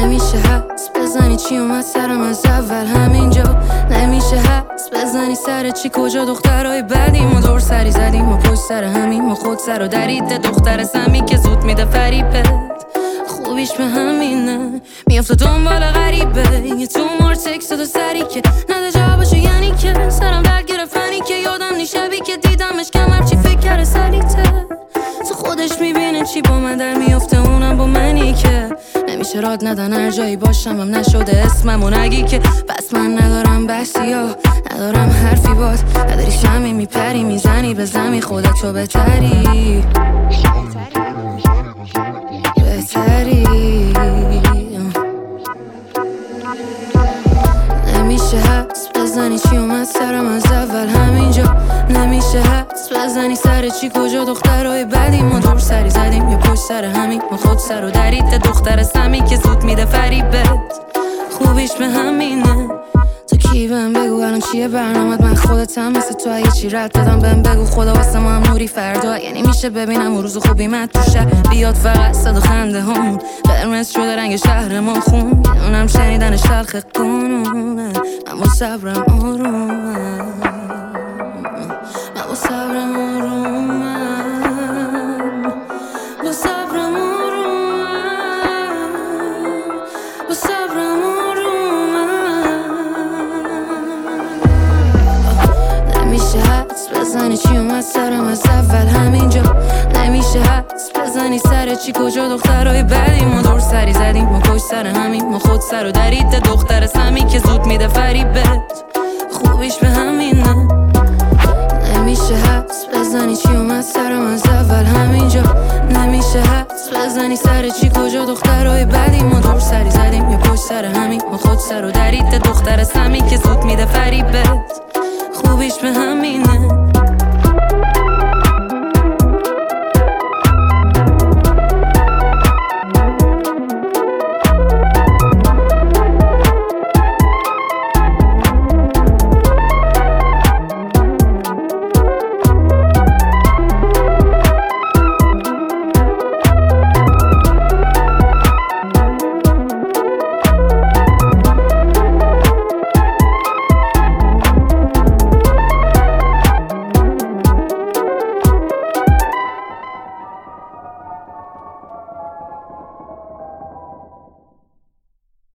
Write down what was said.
نمیشه حدس بزنی چی اومد سرم از اول همینجا. نمیشه حدس بزنی سر چی کجا دخترای بدی ما دور سری زدیم و پشت سر همین ما خود سر و درید دختر سمی که زود میده فریبت. خوبیش به همینه میافته دنبال غریبه یه تو مار تکست و سری که نده جوابشو یعنی که سرم درد گرفتنی که یادم نیشبی که دیدمش کمر چی فکر کرده سلیته تو خودش میبینه چی با من در میافته اونم با منی که نمیشه راد ندن هر جایی باشم هم نشده اسممو نگی که بس من ندارم بحثی ها ندارم حرفی باد نداری شمی میپری میزنی به زمی خودت تو بهتری نمیشه حدس بزنی چی اومد سرم از اول همینجا. نمیشه حدس بزنی سر چی کجا دخترای بدی ما دور سری زدیم یا پشت سر همین ما خود سر و درید دختر سمی که زود میده فریبت. خوبیش به همینه تو کی بهم بگو الان چیه برنامت من خودتم مثل تو اگه چی رد دادم بهم بگو خدا واسه ما هم نوری فردا یعنی میشه ببینم اون روز خوبی من تو شهر بیاد فقط صد و خنده همون قرمز شده رنگ شهر ما خون اونم شنیدن شلخ قانونه من با صبرم آرومم من با صبرم آرومم با صبرم آرومم با صبرم نمیشه حدس بزنی چی اومد سرم از اول همینجا. نمیشه حدس بزنی سر چی کجا دخترای بدی ما دور سری زدیم ما پشت سر همین ما خود سر و درید دختر سمی که زود میده فریبت. خوبیش به همینه نمیشه حدس بزنی چی اومد سرم از اول همینجا. نمیشه حدس بزنی سر چی کجا دخترای بدی ما دور سری زدیم یا پشت سر همین ما خود سر و درید دختر سمی که زود میده فریبت. خوبیش به همینه